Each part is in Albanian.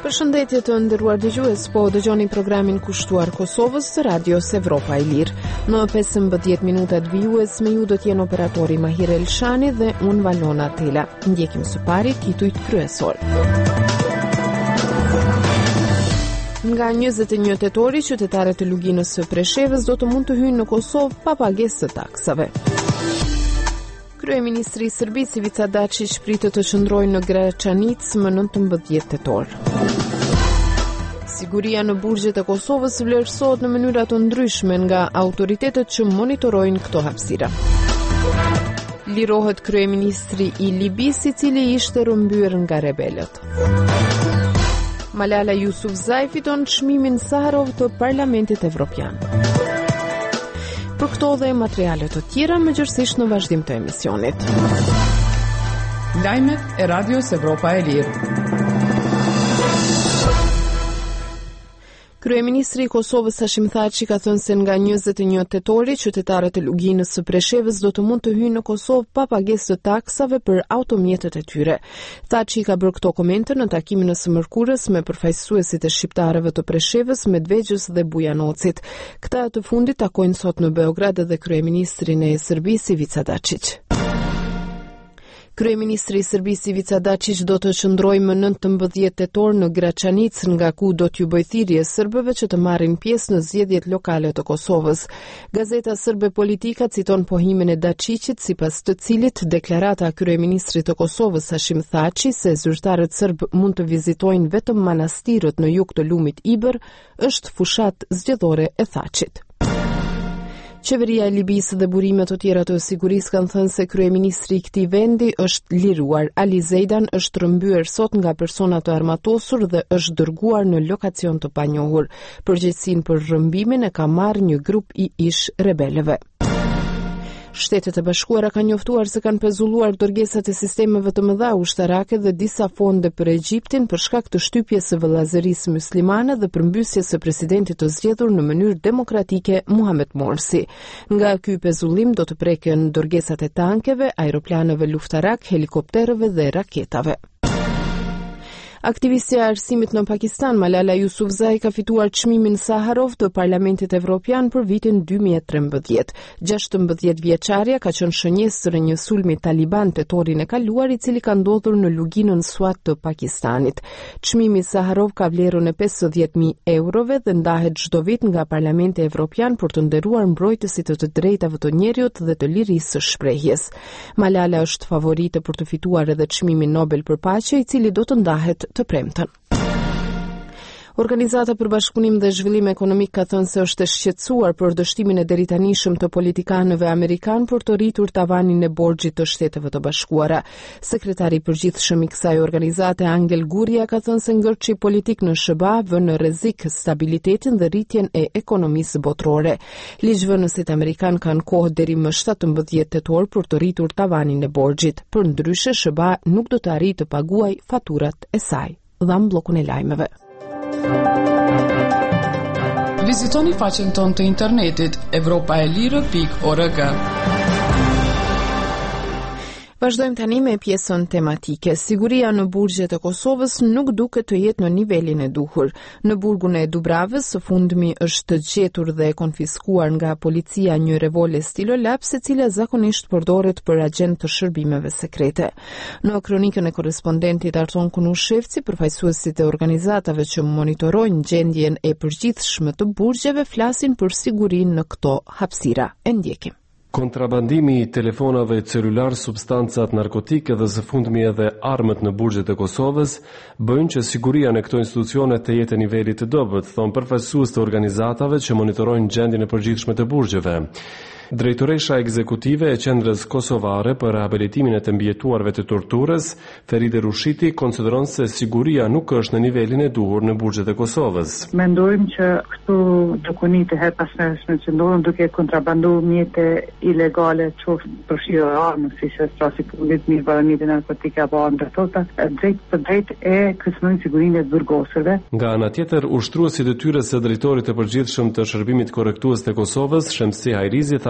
Përshëndetje të nderuar dëgjues, po dëgjoni programin kushtuar Kosovës të Radios Evropa e Lirë. Në 15 minutat vijues me ju do t'jenë operatori Mahir Elshani dhe unë Valona Tela. Ndjekim së pari titujt kryesor. Nga 21 tetori, qytetarët e luginës së Preshevës do të mund të hyjnë në Kosovë pa pagesë të taksave. Kryeministri i Serbisë Ivica Dačić pritet të qëndrojë në Gračanic më 19 tetor. Siguria në burgjet e Kosovës vlerësohet në mënyra të ndryshme nga autoritetet që monitorojnë këto hapësira. Lirohet kryeministri i Libisë, i cili ishte rrëmbyer nga rebelët. Malala Yousafzai fiton çmimin Saharov të Parlamentit Evropian. Për këto dhe materiale të tjera, mëgjërësisht në vazhdim të emisionit. Lajmet e Radios Evropa e Lirë. Kryeministri i Kosovës Hashim Thaçi ka thënë se nga 21 tetori, qytetarët e luginës së Preshevës do të mund të hyjnë në Kosovë pa pagesë të taksave për automjetet e tyre. Thaçi ka bërë këto komente në takimin e së mërkurës me përfaqësuesit e shqiptarëve të Preshevës, Medvegjës dhe Bujanocit. Këta të fundit takojnë sot në Beograd edhe kryeministrin e Serbisë Ivica Dačić. Kryeministri i Serbisë Ivica Dačić do të qëndrojë më 19 tetor në Gračanic, nga ku do t'ju bëjë thirrje serbëve që të marrin pjesë në zgjedhjet lokale të Kosovës. Gazeta serbe Politika citon pohimin e Dačićit, sipas të cilit deklarata e kryeministrit të Kosovës Hashim Thaçi se zyrtarët serb mund të vizitojnë vetëm manastirët në jug të lumit Iber është fushat zgjedhore e Thaçit. Qeveria e Libisë dhe burimet të tjera të sigurisë kanë thënë se kryeministri i këtij vendi është liruar. Ali Zeidan është rrëmbyer sot nga persona të armatosur dhe është dërguar në lokacion të panjohur. Përgjegjësinë për rrëmbimin e ka marrë një grup i ish rebelëve. Shtetet e Bashkuara kanë njoftuar se kanë pezulluar dërgesat e sistemeve të mëdha ushtarake dhe disa fonde për Egjiptin për shkak të shtypjes së vëllazërisë muslimane dhe përmbysjes së presidentit të zgjedhur në mënyrë demokratike Mohamed Morsi. Nga ky pezullim do të preken dërgesat e tankeve, aeroplaneve luftarak, helikopterëve dhe raketave. Aktivistja e arsimit në Pakistan, Malala Yousafzai, ka fituar çmimin Saharov të Parlamentit Evropian për vitin 2013. 16 vjeçaria ka qenë shënjesër e një sulmi taliban tetorin e kaluar, i cili ka ndodhur në luginën Swat të Pakistanit. Çmimi Saharov ka vlerën e 50.000 eurove dhe ndahet çdo vit nga Parlamenti Evropian për të nderuar mbrojtësit të drejtave të njerëzit dhe të lirisë së shprehjes. Malala është favorite për të fituar edhe çmimin Nobel për paqe, i cili do të ndahet të premten. Organizata për Bashkëpunim dhe Zhvillim Ekonomik ka thënë se është e shqetësuar për dështimin e deritanishëm të politikanëve amerikan për të rritur tavanin e borxhit të Shteteve të Bashkuara. Sekretari i përgjithshëm i kësaj organizate, Angel Gurria, ka thënë se ngërçi politik në SBA vën në rrezik stabilitetin dhe rritjen e ekonomisë botërore. Ligjvënësit amerikan kanë kohë deri më 17 tetor për të rritur tavanin e borxhit. Përndryshe, SBA nuk do të arrijë të paguajë faturat e saj. Dham bllokun e lajmeve. Vizitoni faqen tonë të internetit evropaelire.org. Vazhdojmë tani me pjesën tematike. Siguria në burgjet e Kosovës nuk duket të jetë në nivelin e duhur. Në burgun e Dubravës, së fundmi është gjetur dhe konfiskuar nga policia një revolver stilo laps, e cila zakonisht përdoret për agent të shërbimeve sekrete. Në kronikën e korrespondentit Arton Kunushevci, përfaqësuesit e organizatave që monitorojnë gjendjen e përgjithshme të burgjeve flasin për sigurinë në këto hapësira. E ndjekim. Kontrabandimi i telefonave celular, substancat narkotike dhe së fundmi edhe armët në burgjet e Kosovës bëjnë që siguria në këto institucione të jetë nivelit të dobët, thonë përfaqësues të organizatave që monitorojnë gjendjen e përgjithshme të burgjeve. Drejtoresha ekzekutive e Qendrës Kosovare për rehabilitimin e të mbijetuarve të torturës, Feride Rushiti, konsideron se siguria nuk është në nivelin e duhur në burgjet e Kosovës. Mendojmë që këtu dokunite her pas hershme që ndodhen duke kontrabanduar mjete ilegale, qoftë përfshirë armë, siç është rasti fundit mirë baronite narkotike apo armë të thota, drejt për drejt e kërcënojnë sigurinë e burgosëve. Nga ana tjetër, ushtruesi i detyrës së drejtorit të përgjithshëm të shërbimit korrektues të Kosovës, Shemsi Hajrizi, tha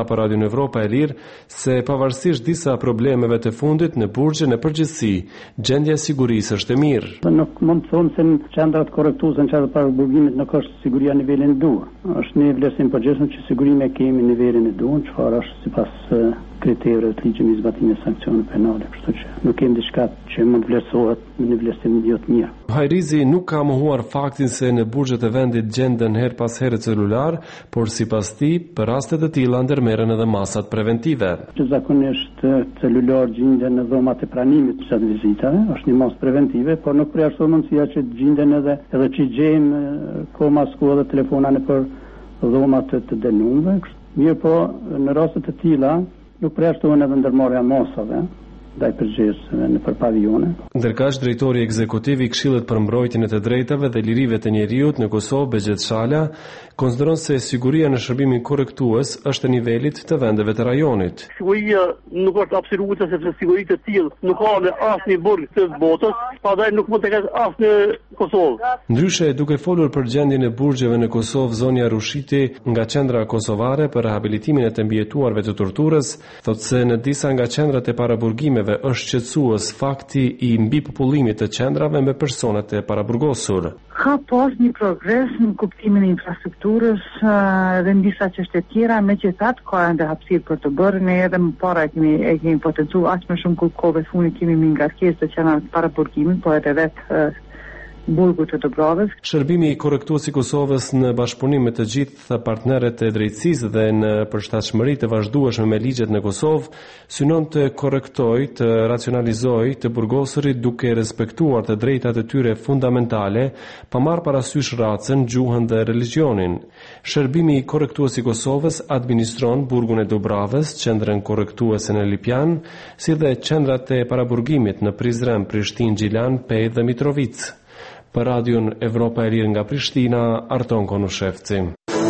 për Radion Evropa e Lirë se pavarësisht disa problemeve të fundit në burgje në përgjithësi, gjendja e sigurisë është e mirë. Nuk mund të thonë se në qendrat korrektuese në çfarë para burgimit nuk është siguria në nivelin e duhur. Është një vlerësim përgjithshëm që sigurimi kemi në nivelin e duhur, çfarë është sipas kriterëve të ligjit me zbatimin e sanksioneve penale, kështu që nuk kemi diçka që mund vlerësohet në një vlerësim jo të mirë. Hajrizi nuk ka mohuar faktin se në burgjet e vendit gjenden her pas here celular, por sipas tij, për raste të tilla ndërmerren edhe masat preventive. Zakonisht celular gjenden në dhomat e pranimit të vizitave, është një masë preventive, por nuk përjashton mundësia që gjenden edhe që gjejmë komas ku edhe telefona nëpër dhomat të dënuarve. Mirë po, në raste të tilla nuk përjashtohen edhe ndërmarrja masave ndaj përgjegjësve në pavione. Ndërkaq drejtori ekzekutiv i Këshillit për mbrojtjen e të drejtave dhe lirive të njeriut në Kosovë, Begjet Shala, konsideron se siguria në shërbimin korrektues është e nivelit të vendeve të rajonit. Siguria nuk është absolute sepse sigurisë të tillë nuk ka në asnjë burg të botës, pastaj nuk mund të ketë as në Kosovë. Ndryshe, duke folur për gjendjen e burgjeve në Kosovë, Zonja Rushiti nga Qendra Kosovare për rehabilitimin e të mbijetuarve të torturës, thotë se në disa nga qendrat e paraburgimeve është qetësues fakti i mbipopullimit të qendrave me personat e paraburgosur. Ka pas një progres në kuptimin e infrastrukturës dhe në disa çështje tjera, megjithatë ka ende hapësirë për të bërë. Ne edhe më parë e kemi potencuar aq më shumë kohëve fundit kemi një ngarkesë të qendrave paraburgimit, po edhe vetë burgu të Dobrovës. Shërbimi i korrektues i Kosovës në bashkëpunim me të gjithë partnerët e drejtësisë dhe në përshtatshmëri të vazhdueshme me ligjet në Kosovë, synon të korrektojë, të racionalizojë të burgosurit duke respektuar të drejtat e tyre fundamentale, pa marrë parasysh racën, gjuhën dhe religionin. Shërbimi i korrektues i Kosovës administron burgun e Dobravës, qendrën korrektuese në Lipjan, si dhe qendrat e paraburgimit në Prizren, Prishtinë, Gjilan, Pejë dhe Mitrovicë. Për Radion Evropa e Lirë nga Prishtina, Arton Konushevci.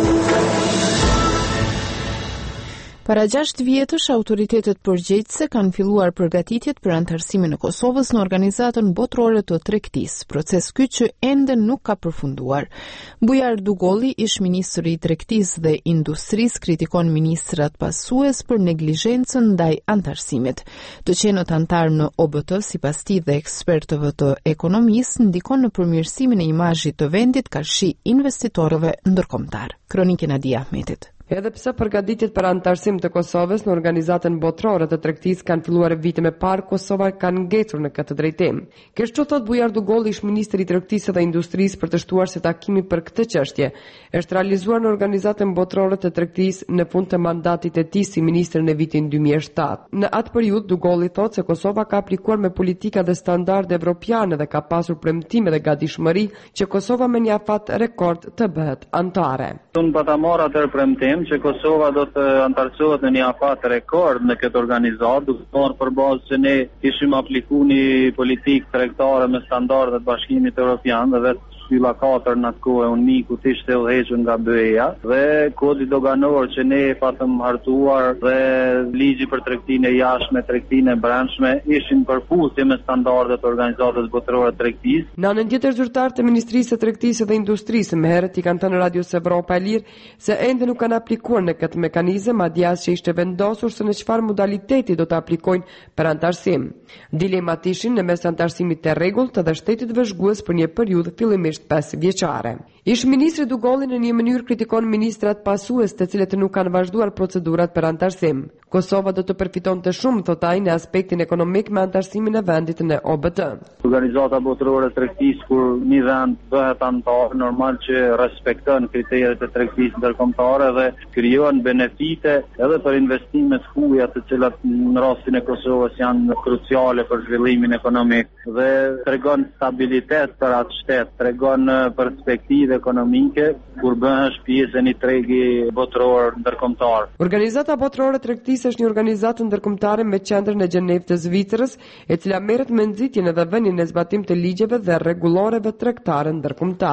Para 6 vjetësh, autoritetet përgjegjëse kanë filluar përgatitjet për antarësimin e Kosovës në Organizatën Botërore të Tregtisë, proces ky që ende nuk ka përfunduar. Bujar Dugolli, ish ministri i Tregtisë dhe Industrisë, kritikon ministrat pasues për neglizhencën ndaj antarësimit. Të qenët antar në OBT, sipas tij dhe ekspertëve të ekonomisë, ndikon në përmirësimin e imazhit të vendit karshi investitorëve ndërkombëtar. Kronikën e Nadia Ahmetit. Edhe pse përgatitjet për antarësim të Kosovës në Organizatën Botërore të Tregtisë kanë filluar vite më parë, Kosova kanë ngecur në këtë drejtim. Kështu thot Bujar Dugolli, ish ministri i Tregtisë dhe Industrisë, për të shtuar se takimi për këtë çështje është realizuar në Organizatën Botërore të Tregtisë në fund të mandatit të tij si ministër në vitin 2007. Në atë periudhë Dugolli thot se Kosova ka aplikuar me politika dhe standarde evropiane dhe ka pasur premtime dhe gatishmëri që Kosova me një afat rekord të bëhet antare. Unë pa ta marr atë premtim që Kosova do të antarësohet në një afat rekord në këtë organizatë, duke marrë për bazë që ne ishim aplikuar një politikë tregtare me standardet e Bashkimit Evropian dhe vetë shtylla 4 në atë kohë uniku të ishte udhëhequr nga BE-ja dhe kodi doganor që ne patëm hartuar dhe ligji për tregtinë e jashtme, tregtinë e brendshme ishin përputhje me standardet e Organizatës Botërore të Tregtisë. Në anën tjetër, zyrtarët e Ministrisë së Tregtisë dhe Industrisë më herët i kanë thënë Radios Evropa e Lirë se ende nuk kanë aplikuar në këtë mekanizëm, madje as që ishte vendosur se në çfarë modaliteti do të aplikojnë për antarësim. Dilemat ishin në mes antarësimit të rregullt dhe shtetit vëzhgues për një periudhë fillimisht 5 vjeçare. Ish ministri Dugolli në një mënyrë kritikon ministrat pasues të cilët nuk kanë vazhduar procedurat për antarësim. Kosova do të përfitonte shumë, thot ai, në aspektin ekonomik me antarësimin e vendit në OBT. Organizata Botërore e Tregtisë, kur një vend bëhet antar, normal që respekton kriteret e tregtisë ndërkombëtare dhe krijon benefite edhe për investimet huaja, të cilat në rastin e Kosovës janë kruciale për zhvillimin ekonomik dhe tregon stabilitet për atë shtet, tregon perspektivë ekonomike kur bëhesh pjesë e një tregi botëror ndërkombëtar. Organizata Botërore e Tregtisë është një organizatë ndërkombëtare me qendrën në Gjenevë të Zvicrës, e cila merret me nxitjen edhe vënien në zbatim të ligjeve dhe rregulloreve tregtare ndërkombëtare.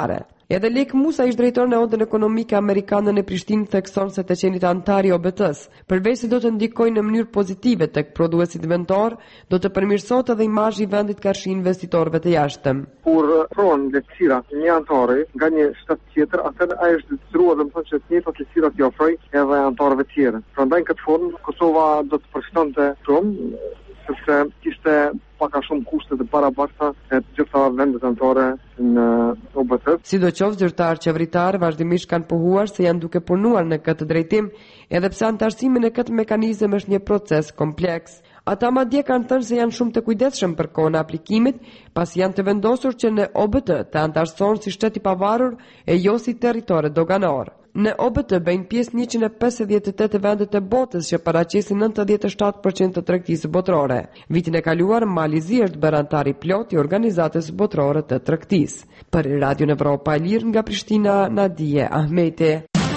Edhe Lek Musa, ish drejtor në Odën Ekonomike Amerikane në Prishtinë, thekson se të qenit antari OBT-s, përveç se do të ndikojnë në mënyrë pozitive tek prodhuesit inventor, do të përmirësohet edhe imazhi i vendit karshi investitorëve të jashtëm. Kur pron lehtësira një antari nga një shtat tjetër, atëherë ai është detyruar domethënë që të njëjtat lehtësira t'i ofrojë edhe antarëve tjerë. Prandaj në këtë formë Kosova do të përfitonte shumë, sepse kishte pak a shumë kushte të parabakta e të gjitha vendet anëtare në OBT. Sidoqoftë, zyrtarë qeveritarë vazhdimisht kanë pohuar se janë duke punuar në këtë drejtim, edhe pse antarësimi në këtë mekanizëm është një proces kompleks. Ata madje kanë thënë se janë shumë të kujdesshëm për kohën e aplikimit, pasi janë të vendosur që në OBT të antarësohen si shtet i pavarur e jo si territor doganor. Në OBT bëjnë pjesë 158 vendet e botës që paraqesin 97% të tregtisë botërore. Vitin e kaluar, Malizi është bërë antar i plot i Organizatës Botërore të Tregtisë. Për Radio Evropa e Lirë nga Prishtina, Nadije Ahmeti.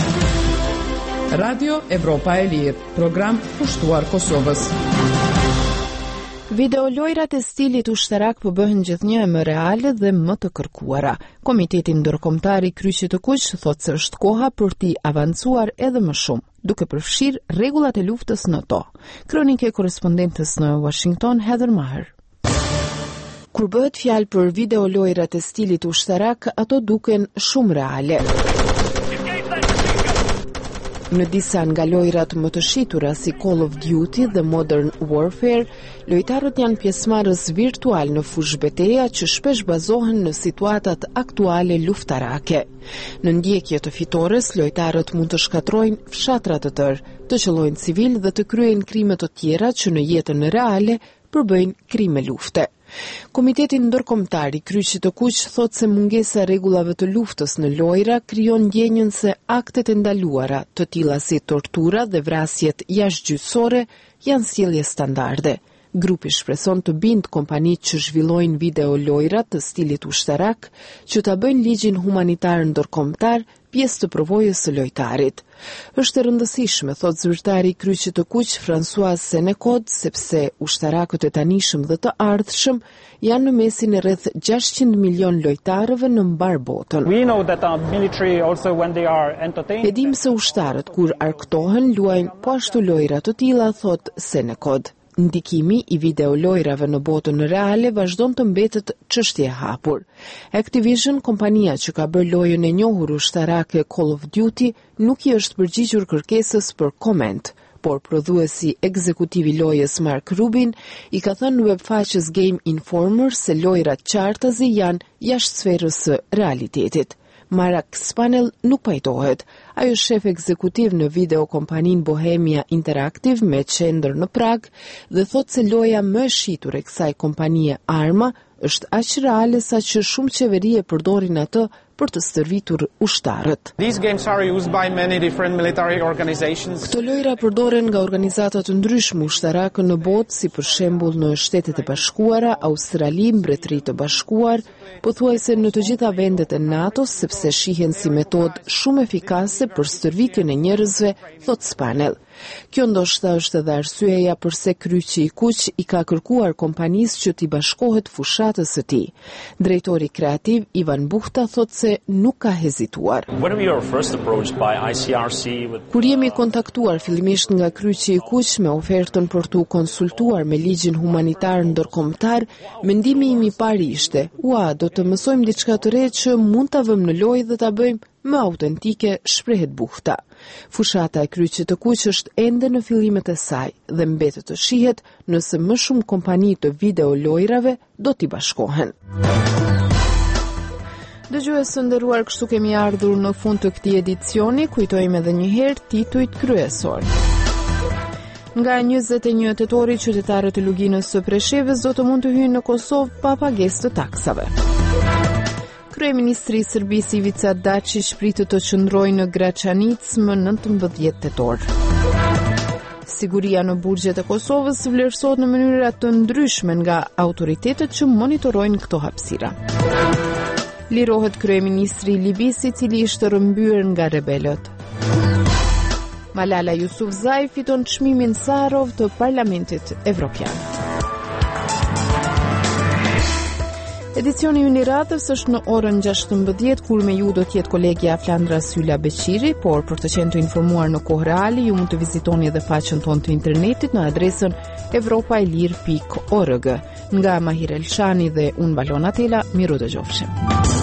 Radio Evropa e Lirë, program pushtuar Kosovës. Videolojrat e stilit ushtarak po bëhen gjithnjë më reale dhe më të kërkuara. Komiteti Ndërkombëtar i Kryqit të Kuq thotë se është koha për t'i avancuar edhe më shumë, duke përfshirë rregullat e luftës në to. Kronike korrespondentës në Washington, Heather Maher. Kur bëhet fjalë për videolojrat e stilit ushtarak, ato duken shumë reale. Në disa nga lojrat më të shitura si Call of Duty dhe Modern Warfare, lojtarët janë pjesëmarrës virtual në fushë betejë që shpesh bazohen në situatat aktuale luftarake. Në ndjekje të fitores, lojtarët mund të shkatrojnë fshatra të tërë, të qellojnë civil dhe të kryejnë krime të tjera që në jetën reale përbëjnë krime lufte. Komiteti Ndërkombëtar i Kryqit të Kuq thotë se mungesa e rregullave të luftës në lojra krijon ndjenjën se aktet e ndaluara, të tilla si tortura dhe vrasjet jashtëgjyqësore, janë sjellje standarde. Grupi shpreson të bindë kompanitë që zhvillojnë video lojra të stilit ushtarak që ta bëjnë ligjin humanitar ndërkombëtar pjesë të përvojës së lojtarit. Është e rëndësishme, thot zyrtari i Kryqit të Kuq François Senekod, sepse ushtarakët e tanishëm dhe të ardhshëm janë në mesin e rreth 600 milion lojtarëve në mbar botën. E dim se ushtarët kur arktohen luajnë po ashtu lojra të tilla, thot Senekod. Ndikimi i videolojrave në botën reale vazhdon të mbetet çështje e hapur. Activision, kompania që ka bërë lojën e njohur ushtarake Call of Duty, nuk i është përgjigjur kërkesës për koment, por prodhuesi ekzekutiv i lojës Mark Rubin i ka thënë në webfaqes Game Informer se lojrat qartazi janë jashtë sferës së realitetit. Mark Spanel nuk pajtohet. Ai është shef ekzekutiv në videokompaninë Bohemia Interactive me qendër në Prag dhe thotë se loja më e shitur e kësaj kompanie Arma është aq reale sa që shumë qeveri e përdorin atë për të stërvitur ushtarët. Këto lojra përdoren nga organizata të ndryshme ushtarake në botë, si për shembull në Shtetet e Bashkuara, Australi, Mbretërinë e Bashkuar, pothuajse në të gjitha vendet e NATO-s, sepse shihen si metodë shumë efikase për stërvitjen e njerëzve, thot Spanel. Kjo ndoshta është edhe arsyeja pse Kryqi i Kuq i ka kërkuar kompanisë që t'i bashkohet fushatës së tij. Drejtori kreativ Ivan Buhta thotë se nuk ka hezituar. Kur jemi kontaktuar fillimisht nga Kryqi i Kuq me ofertën për t'u konsultuar me ligjin humanitar ndërkombëtar, mendimi im i parë ishte: do të mësojmë diçka të re që mund ta vëmë në lojë dhe ta bëjmë më autentike, shprehet Buhta. Fushata e Kryqit të Kuq është ende në fillimet e saj dhe mbetet të shihet nëse më shumë kompani të video lojrave do t'i bashkohen. Dëgjues të nderuar, kështu kemi ardhur në fund të këtij edicioni. Kujtojmë edhe një herë titujt kryesor. Nga 21 tetori, qytetarët e luginës së Preshevës do të mund të hyjnë në Kosovë pa pagesë të taksave. Kryeministri i Serbisë Ivica Dačić pritet të qëndrojë në Gračanic më 19 tetor. Siguria në burgjet e Kosovës vlerësohet në mënyra të ndryshme nga autoritetet që monitorojnë këto hapësira. Lirohet kryeministri i Libisë, i cili ishte rrëmbyer nga rebelët. Malala Yousafzai fiton çmimin Sarov të Parlamentit Evropian. Edicioni ynë i radhës është në orën 16, kur me ju do t'jetë kolegja Flandra Sylla Beqiri, por për të qenë të informuar në kohë reale, ju mund të vizitoni edhe faqen tonë të internetit në adresën evropailir.org. Nga Mahir Elshani dhe unë Balona Tela, miru dëgjofshim.